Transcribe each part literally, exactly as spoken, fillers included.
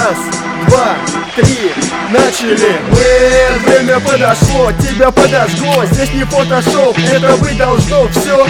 Раз, два, три, начали. Мы, время подошло, тебя подожгло. Здесь не фотошоп, это быть должно все.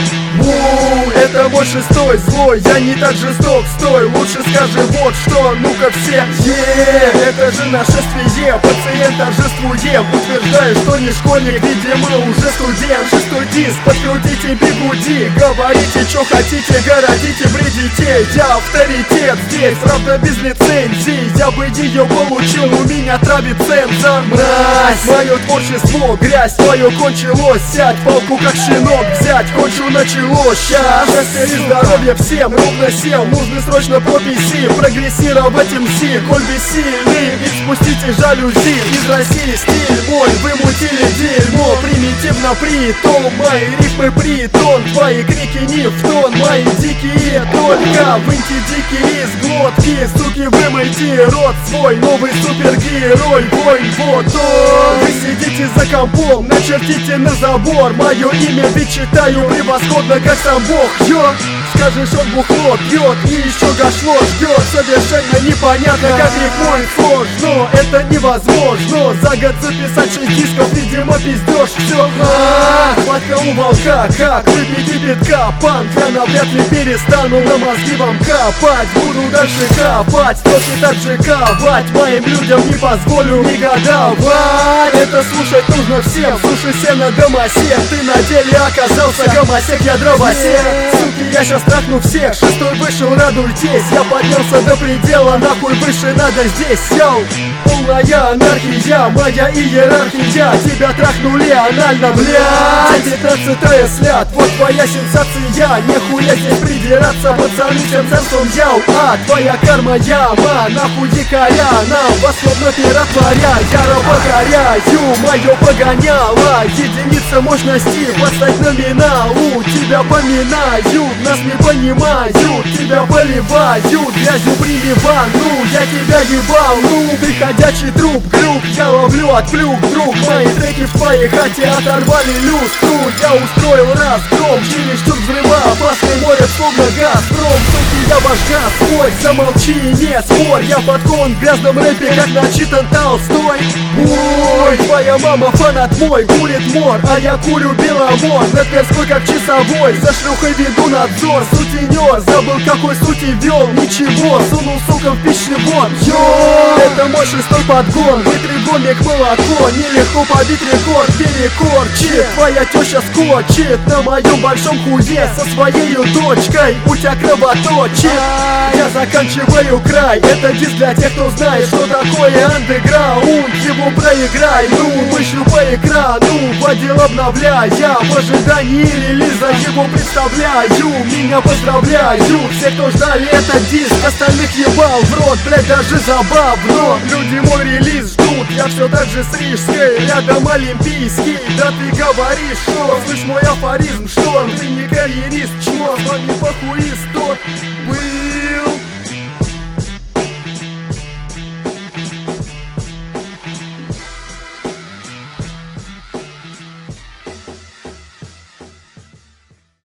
Ву, это мой шестой злой, я не так жесток, стой. Лучше скажи вот что, ну-ка все. Е, это же нашествие, пациент торжествуем. Утверждаю, что не школьник, видимо уже студент. Шестой диск, подкрутите бигуди. Говорите, что хотите, городите, бредите. Я авторитет здесь, правда без лицензии. Я бы ее получил, у меня травит цензор. Мразь, мое творчество, грязь, твое кончилось. Сядь, палку как щенок взять, кончу началось. Сейчас счастья и здоровья всем, ровно семь. Нужны срочно прописи, прогрессировать эм си. Коль бессильный, и спустите жалюзи. Из России стиль мой, вы мутили дерьмо. Примитивно притом, мои рифмы притон. Твои крики не в тон, мои дикие только выньте дикие из глотки. Суки, вымойте рот свой, новый супергерой. Войн, вот он. Вы сидите за компом, начертите на забор мое имя, ведь читаю превосходно, как сам Бог. Йо, скажешь, он бухло пьет и еще гашло ждет. Совершенно непонятно, как рифмует сложно. Это невозможно, за год записать шесть дисков, видимо пиздешь все. Хватка у волка, как выпить кипятка. Панк, я навряд ли перестану на мозги вам копать. Буду дальше копать, строки так же ковать. Моим людям не позволю негодовать. Это слушать нужно всем, слушай сено домосек. Ты на деле оказался гомосек, я дровосек. Суки, я сейчас трахну всех, шестой вышел, радуйтесь. Я поднялся до предела, нахуй выше надо здесь, йоу. Полная анархия, моя иерархия. Тебя трахнули анально, блядь. девятнадцатая слят, вот твоя сенсация. Нехуя здесь придираться, пацаны, всем царством яу. А твоя карма яма, нахуй дикая. Нам вас словно пиротворя, яро покоряю. Мое погоняло, единица мощности, подстать номиналу. Тебя поминают, нас не понимают. Тебя поливают, грязью приливану. Я тебя ебал, ну ты ходячий труп, глюк. Я ловлю от плюк, друг. Мои треки в твоей хате оторвали люстру. Я устроил разгром, чересчур взрыва опасный, море словно газпром. Суки, я ваш газ, свой, замолчи и не спорь. Я подкован в грязном рэпе, как начитан Толстой. Ой, твоя мама фанат мой, курит мор, а я курю беломор. Рэп мирской как часовой, за шлюхой веду надзор. Сутенер, забыл какой сути вел, ничего, сунул сука в пищевод. Йо, это мой шестой подгон, вытри гомик молоко. Нелегко побить рекорд, перекорчит. Твоя теща скочит на моем большом хуе со своей дочкой, у тебя кровоточит. Я заканчиваю край, это диск для тех, кто знает, что такое андеграунд. Его проиграй, ну, вышлю по экрану, водил обновляя, в ожидании релиза его представляю. Меня поздравляю, все, кто ждали этот диск, остальных ебал в рот, блять, даже забавно. Люди мой релиз ждут, я все так же с Рижской, рядом олимпийский. Да ты говоришь, что, слышь мой афоризм, шторм, ты не карьерист, чмо, с вами похуист тот был.